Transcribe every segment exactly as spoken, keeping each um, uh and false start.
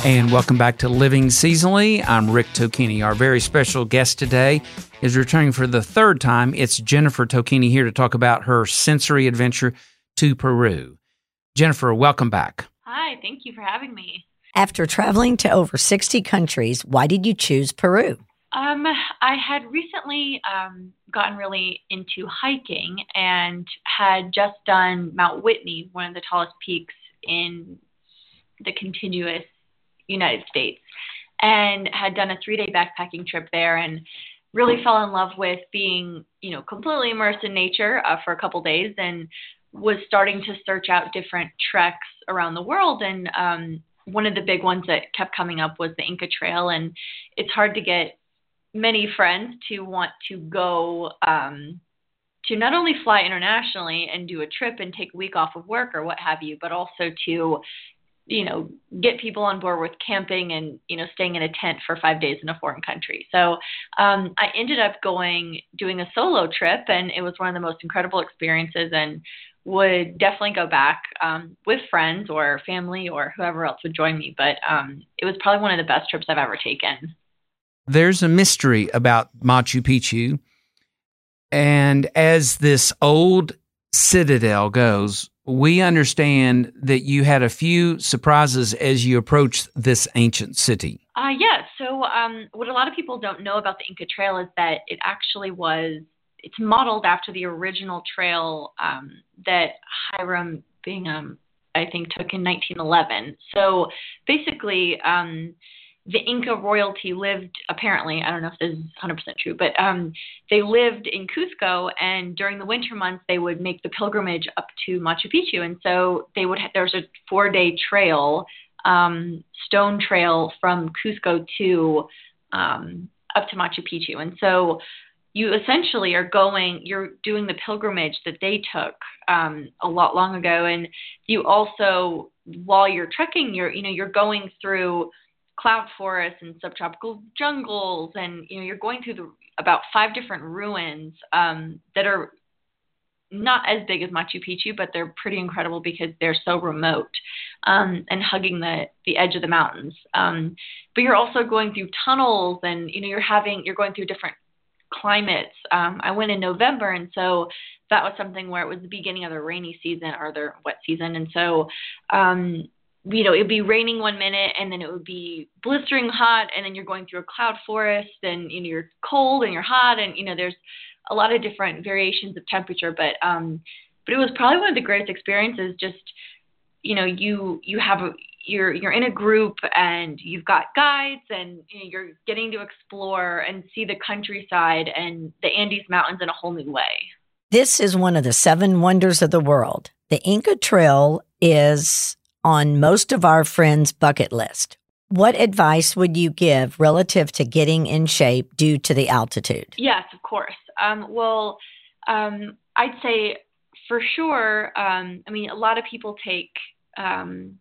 And welcome back to Living Seasonally. I'm Rick Tocchini. Our very special guest today is returning for the third time. It's Jennifer Tocchini here to talk about her sensory adventure to Peru. Jennifer, welcome back. Hi, thank you for having me. After traveling to over sixty countries, why did you choose Peru? Um, I had recently um, gotten really into hiking and had just done Mount Whitney, one of the tallest peaks in the continuous United States, and had done a three-day backpacking trip there and really fell in love with being, you know, completely immersed in nature uh, for a couple days, and was starting to search out different treks around the world. And um, one of the big ones that kept coming up was the Inca Trail, and it's hard to get many friends to want to go um, to not only fly internationally and do a trip and take a week off of work or what have you, but also to, you know, get people on board with camping and, you know, staying in a tent for five days in a foreign country. So um, I ended up going, doing a solo trip, and it was one of the most incredible experiences, and would definitely go back um, with friends or family or whoever else would join me. But um, it was probably one of the best trips I've ever taken. There's a mystery about Machu Picchu. And as this old citadel goes, we understand that you had a few surprises as you approached this ancient city. Uh, yeah. So um, what a lot of people don't know about the Inca Trail is that it actually was, it's modeled after the original trail um, that Hiram Bingham, I think, took in nineteen eleven. So basically, um, the Inca royalty lived, apparently, I don't know if this is one hundred percent true, but um, they lived in Cusco, and during the winter months, they would make the pilgrimage up to Machu Picchu. And so they would ha- there's a four-day trail, um, stone trail from Cusco to um, up to Machu Picchu. And so you essentially are going, you're doing the pilgrimage that they took um, a lot long ago. And you also, while you're trekking, you're, you know, you're going through cloud forests and subtropical jungles, and you know you're going through the, about five different ruins um, that are not as big as Machu Picchu, but they're pretty incredible because they're so remote um, and hugging the the edge of the mountains. Um, but you're also going through tunnels, and you know you're having you're going through different climates. Um, I went in November, and so that was something where it was the beginning of the rainy season or the wet season, and so. Um, you know, it'd be raining one minute and then it would be blistering hot, and then you're going through a cloud forest, and, you know, you're cold and you're hot, and, you know, there's a lot of different variations of temperature, but, um, but it was probably one of the greatest experiences. Just, you know, you, you have a, you're, you're in a group and you've got guides, and you know, you're getting to explore and see the countryside and the Andes Mountains in a whole new way. This is one of the seven wonders of the world. The Inca Trail is on most of our friends' bucket list. What advice would you give relative to getting in shape due to the altitude? Yes, of course. Um, well, um, I'd say for sure, um, I mean, a lot of people take um,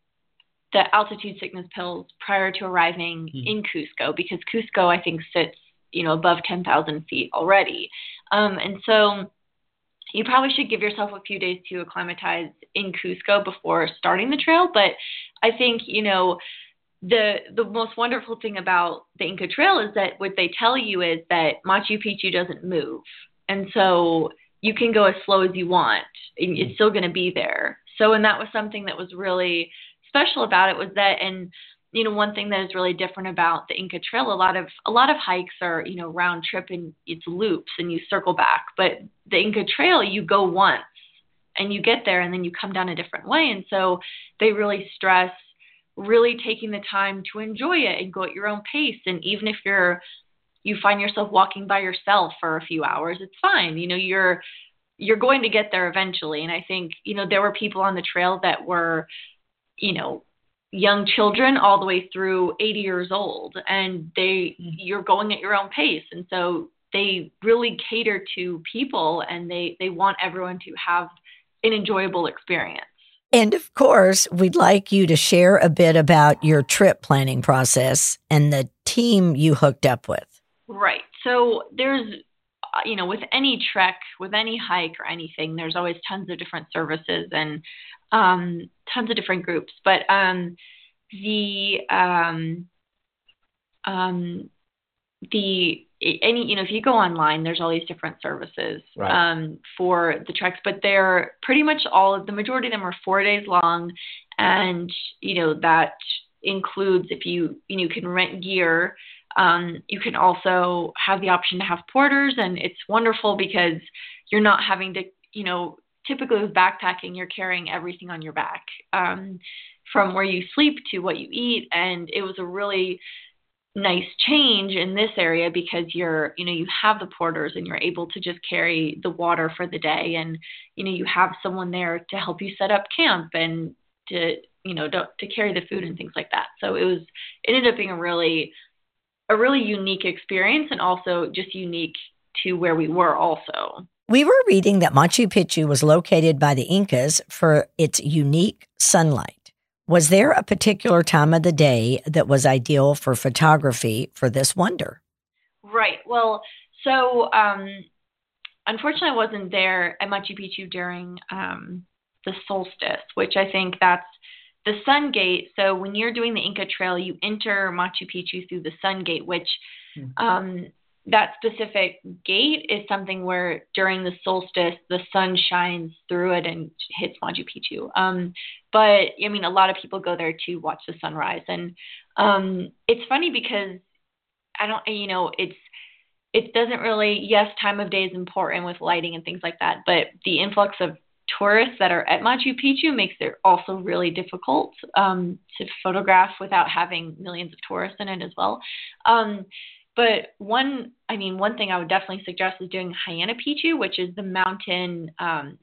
the altitude sickness pills prior to arriving mm. in Cusco, because Cusco, I think, sits, you know, above ten thousand feet already. Um, and so you probably should give yourself a few days to acclimatize in Cusco before starting the trail. But I think, you know, the the most wonderful thing about the Inca Trail is that what they tell you is that Machu Picchu doesn't move. And so you can go as slow as you want. It's still going to be there. So, and that was something that was really special about it, was that, and you know, one thing that is really different about the Inca Trail, a lot of a lot of hikes are, you know, round trip and it's loops and you circle back. But the Inca Trail, you go once and you get there and then you come down a different way. And so they really stress really taking the time to enjoy it and go at your own pace. And even if you're you find yourself walking by yourself for a few hours, it's fine. You know, you're you're going to get there eventually. And I think, you know, there were people on the trail that were, you know, young children all the way through eighty years old, and they, you're going at your own pace. And so they really cater to people, and they, they want everyone to have an enjoyable experience. And of course, we'd like you to share a bit about your trip planning process and the team you hooked up with. Right. So there's, you know, with any trek, with any hike or anything, there's always tons of different services and um, tons of different groups. But um, the um, um, the any you know if you go online, there's all these different services Right. um, for the treks, but they're pretty much all of the majority of them are four days long, and you know that includes if you you know you can rent gear. Um, you can also have the option to have porters, and it's wonderful because you're not having to, you know, typically with backpacking, you're carrying everything on your back, um, from where you sleep to what you eat. And it was a really nice change in this area because you're, you know, you have the porters and you're able to just carry the water for the day. And, you know, you have someone there to help you set up camp and to, you know, to, to carry the food and things like that. So it was, it ended up being a really, a really unique experience and also just unique to where we were also. We were reading that Machu Picchu was located by the Incas for its unique sunlight. Was there a particular time of the day that was ideal for photography for this wonder? Right. Well, so um, unfortunately, I wasn't there at Machu Picchu during um, the solstice, which I think that's the Sun Gate. So when you're doing the Inca Trail, you enter Machu Picchu through the Sun Gate, which um, that specific gate is something where during the solstice, the sun shines through it and hits Machu Picchu. Um, but I mean, a lot of people go there to watch the sunrise. And um, it's funny because I don't, you know, it's, it doesn't really, yes, time of day is important with lighting and things like that, but the influx of tourists that are at Machu Picchu makes it also really difficult um, to photograph without having millions of tourists in it as well. Um, but one, I mean, one thing I would definitely suggest is doing Huayna Picchu, which is the mountain um,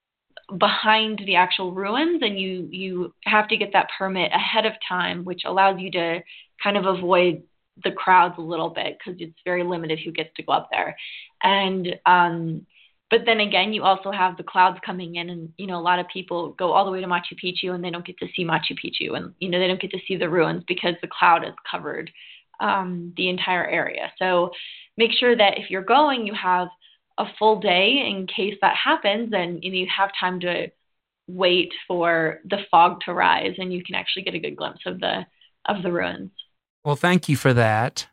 behind the actual ruins, and you you have to get that permit ahead of time, which allows you to kind of avoid the crowds a little bit because it's very limited who gets to go up there. And um, But then again, you also have the clouds coming in and, you know, a lot of people go all the way to Machu Picchu and they don't get to see Machu Picchu and, you know, they don't get to see the ruins because the cloud has covered um, the entire area. So make sure that if you're going, you have a full day in case that happens and, you know, you have time to wait for the fog to rise and you can actually get a good glimpse of the, of the ruins. Well, thank you for that.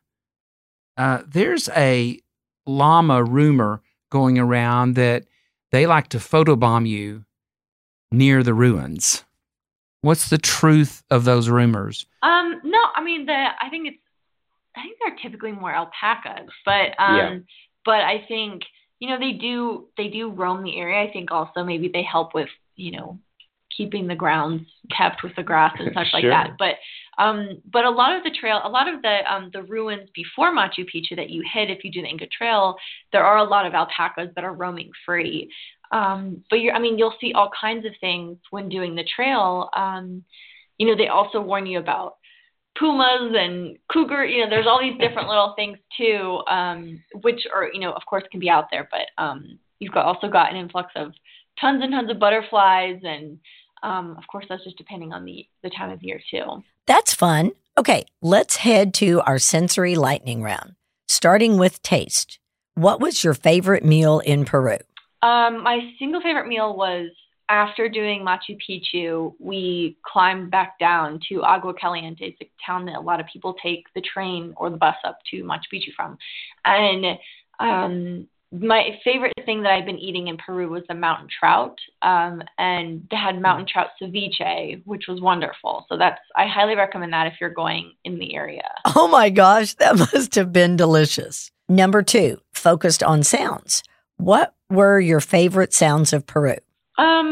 Uh, there's a llama rumor going around that they like to photobomb you near the ruins. What's the truth of those rumors? Um, no, I mean, the, I think it's, I think they're typically more alpacas, but, um, yeah. but I think, you know, they do, they do roam the area. I think also maybe they help with, you know, keeping the grounds kept with the grass and such sure. like that. But, um, but a lot of the trail, a lot of the, um, the ruins before Machu Picchu that you hit, if you do the Inca Trail, there are a lot of alpacas that are roaming free. Um, but you're, I mean, you'll see all kinds of things when doing the trail. Um, you know, they also warn you about pumas and cougar, you know, there's all these different little things too, um, which are, you know, of course can be out there, but, um, you've got also got an influx of tons and tons of butterflies. And, um, of course, that's just depending on the, the time of year too. That's fun. Okay, let's head to our sensory lightning round, starting with taste. What was your favorite meal in Peru? Um, my single favorite meal was after doing Machu Picchu, we climbed back down to Agua Caliente. It's a town that a lot of people take the train or the bus up to Machu Picchu from. And um, my favorite thing that I've been eating in Peru was the mountain trout. Um, and they had mountain trout ceviche, which was wonderful. So that's, I highly recommend that if you're going in the area. Oh my gosh, that must have been delicious. Number two, focused on sounds. What were your favorite sounds of Peru? Um,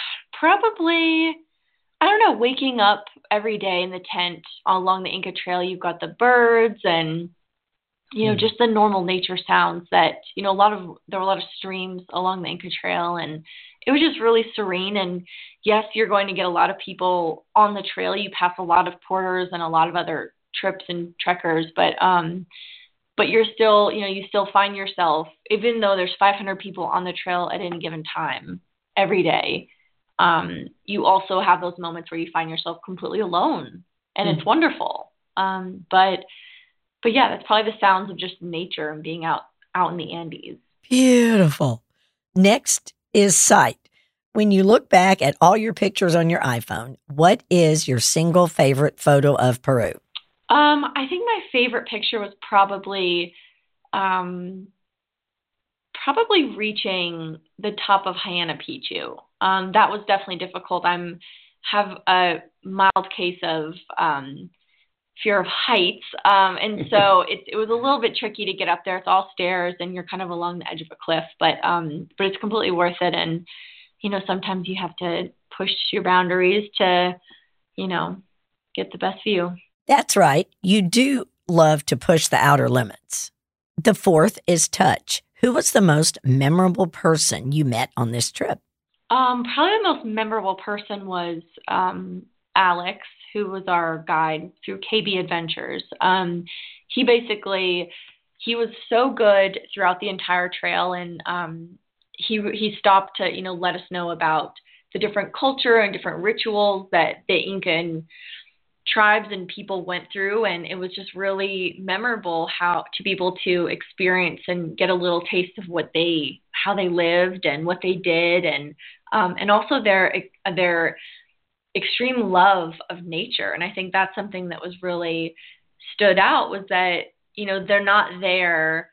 probably, I don't know, waking up every day in the tent along the Inca Trail. You've got the birds and, you know, mm. just the normal nature sounds that, you know, a lot of, there were a lot of streams along the Inca Trail and it was just really serene. And yes, you're going to get a lot of people on the trail. You pass a lot of porters and a lot of other trips and trekkers, but, um, but you're still, you know, you still find yourself, even though there's five hundred people on the trail at any given time, every day, um, you also have those moments where you find yourself completely alone and mm. it's wonderful. Um, but, but yeah, that's probably the sounds of just nature and being out, out in the Andes. Beautiful. Next is sight. When you look back at all your pictures on your iPhone, what is your single favorite photo of Peru? Um, I think my favorite picture was probably, um, probably reaching the top of Huayna Picchu. Um, that was definitely difficult. I'm have a mild case of um, fear of heights, um, and so it, it was a little bit tricky to get up there. It's all stairs, and you're kind of along the edge of a cliff, but um, but it's completely worth it. And you know, sometimes you have to push your boundaries to, you know, get the best view. That's right. You do love to push the outer limits. The fourth is touch. Who was the most memorable person you met on this trip? Um, probably the most memorable person was um, Alex, who was our guide through K B Adventures. Um, he basically, he was so good throughout the entire trail, and um, he he stopped to, you know, let us know about the different culture and different rituals that the Incan tribes and people went through, and it was just really memorable how to be able to experience and get a little taste of what they, how they lived and what they did, and um, and also their their extreme love of nature. And I think that's something that was really stood out, was that, you know, they're not there,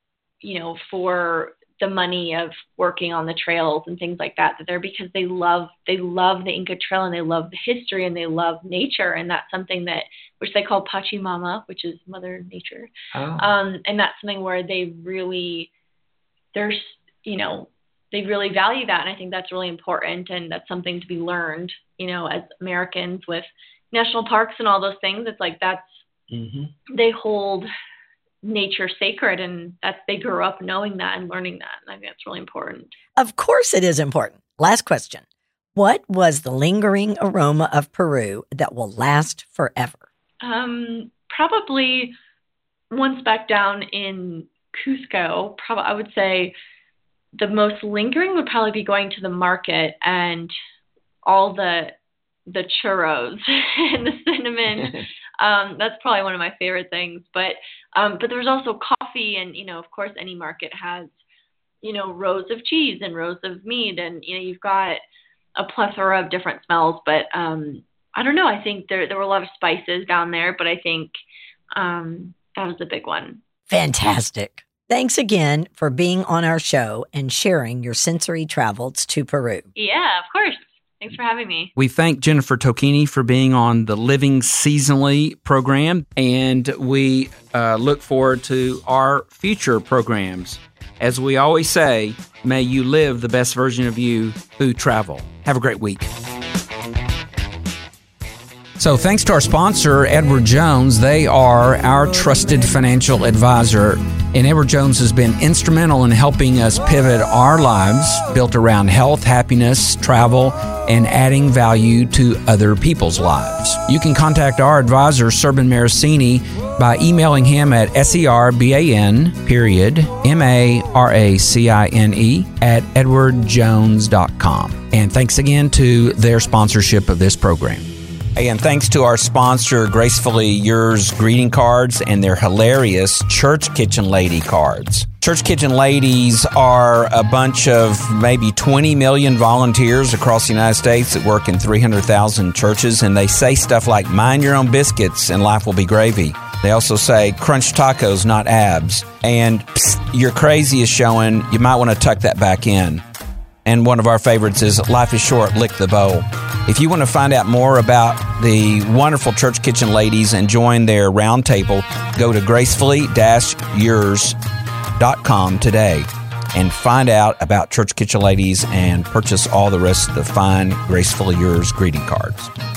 you know, for the money of working on the trails and things like that. That they're because they love they love the Inca Trail, and they love the history, and they love nature, and that's something that, which they call Pachamama, which is Mother Nature. Oh. Um, and that's something where they really, there's, you know, they really value that, and I think that's really important, and that's something to be learned, you know, as Americans with national parks and all those things. It's like that's mm-hmm. they hold nature sacred, and that's, they grew up knowing that and learning that, and I think that's really important. Of course it is important. Last question. What was the lingering aroma of Peru that will last forever? Um, probably once back down in Cusco, probably I would say the most lingering would probably be going to the market and all the the churros and the cinnamon. Um, that's probably one of my favorite things. But um, but there's also coffee, and, you know, of course, any market has, you know, rows of cheese and rows of meat, and, you know, you've got a plethora of different smells. But um, I don't know. I think there there were a lot of spices down there, but I think um, that was the big one. Fantastic. Thanks again for being on our show and sharing your sensory travels to Peru. Yeah, of course. Thanks for having me. We thank Jennifer Tocchini for being on the Living Seasonally program, and we uh, look forward to our future programs. As we always say, may you live the best version of you through travel. Have a great week. So thanks to our sponsor, Edward Jones. They are our trusted financial advisor. And Edward Jones has been instrumental in helping us pivot our lives built around health, happiness, travel, and adding value to other people's lives. You can contact our advisor, Serban Maracini, by emailing him at S-E-R-B-A-N, period, M-A-R-A-C-I-N-E, at edward jones dot com. And thanks again to their sponsorship of this program. And thanks to our sponsor, Gracefully Yours greeting cards and their hilarious Church Kitchen Lady cards. Church Kitchen Ladies are a bunch of maybe twenty million volunteers across the United States that work in three hundred thousand churches, and they say stuff like, mind your own biscuits and life will be gravy. They also say, crunch tacos, not abs. And psst, your crazy is showing, you might want to tuck that back in. And one of our favorites is, life is short, lick the bowl. If you want to find out more about the wonderful Church Kitchen Ladies and join their roundtable, go to gracefully yours dot com today and find out about Church Kitchen Ladies and purchase all the rest of the fine Gracefully Yours greeting cards.